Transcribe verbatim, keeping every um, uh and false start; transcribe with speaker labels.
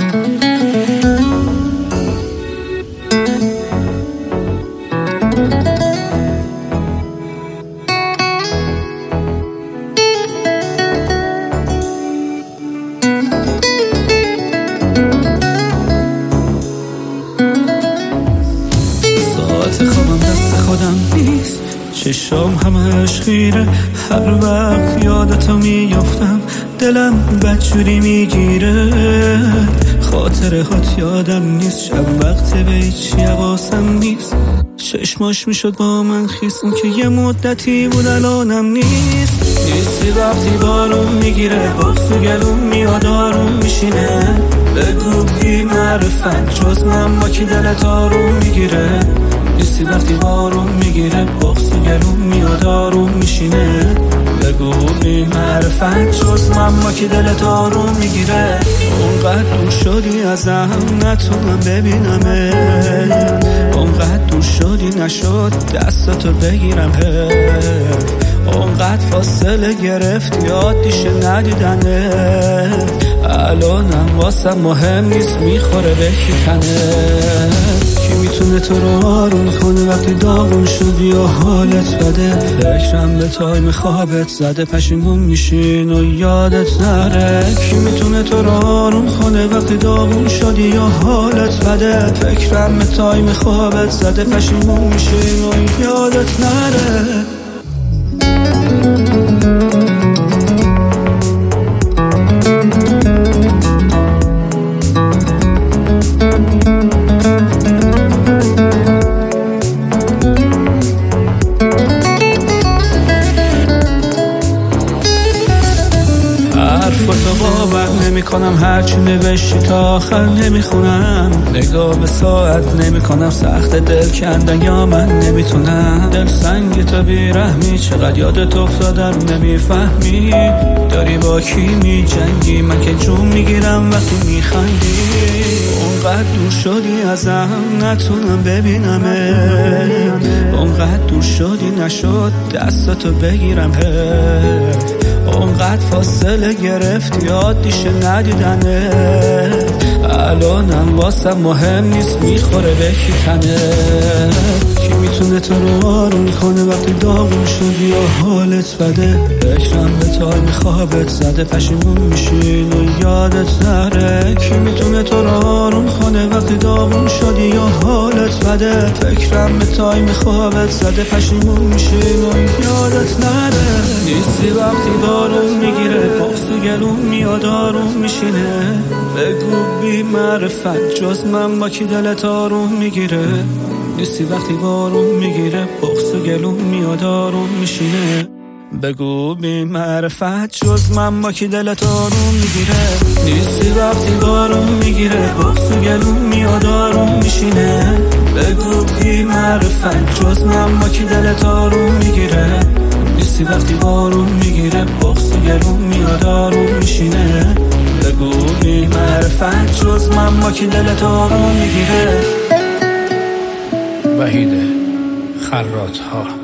Speaker 1: خوابم دست خودم نیست، چشام همش خیره، هر وقت یادتو میافتم دلم بدجوری میگیره. خاطره هات یادم نیست، شب وقت به هیچ حواسم نیست، چشماش میشد با من خیس، اون که یه مدتی بود الانم نیست. نیستی وقتی بارون میگیره، بغض و گلوم میاد آروم میشینه. بگو بی معرفت جز من با کی دلت آروم میگیره. نیستی وقتی بارون میگیره، بغض و گلوم میاد آروم میشینه. بگو بی معرفت جز من با کی دلت آروم میگیره. اونقدر دور شدی ازم نتونم ببینمه، اونقدر دور شدی نشد دستاتو بگیرم. اونقدر فاصله گرفتی عادیشه ندیدنه. الانم واسم مهم نیست میخوره به کی تنه. کی میتونه تو رو آروم کنه وقتی داغون شدی و حالت بده. فکرم به تایم خوابت زده، پشیمون میشین و یادت نره. کی میتونه تو رو آروم کنه وقتی داغون شدی یا حالت بده. فکرم به تایم خوابت زده، پشیمون میشین و یادت نره. حرفاتو باور نمی کنم، هرچی نوشتی تا آخر نمی خونم. نگاه به ساعت نمی کنم، سخت دل کندن یا من نمیتونم. دل سنگ تو بیرحمی، چقدر یادت افتادم نمیفهمی. داری با کی می جنگی، من که جون میگیرم وقتی میخندی. اونقدر دور شدی ازم نتونم ببینمه، اونقدر دور شدی نشد دستاتو بگیرم. اونقدر فاصله گرفتی عادیشه ندیدنه. الانم واسم مهم نیست میخوره به کی تنه. کی میتونه تو رو آروم کنه وقتی داغون شدی و حالت بده. فکرم به تایم خوابت زده، پشیمون میشین و یادت نره. کی میتونه تو رو آروم کنه وقتی داغون شدی یا حالت بده. فکرم به تایم خوابت زده، پشیمون میشین و یادت نره. نیستی وقتی بارون میگیره، بغض و گلوم میاد آروم میشینه. بگو بی معرفت جز من با کی دلت آروم میگیره. نیستی وقتی بارون میگیره، بغض و گلوم میاد آروم میشینه. بگو بی معرفت جز من با کی دلت آروم میگیره. نیستی وقتی بارون میگیره، بغض و گلوم میاد آروم میشینه. بگو بی معرفت جز من با کی دلت آروم میگیره. نیستی وقتی بارون میگیره، بغض و گلوم میاد آروم میشینه. بگو بی معرفت جز من با کی دلت آروم میگیره.
Speaker 2: وحید خراط ها.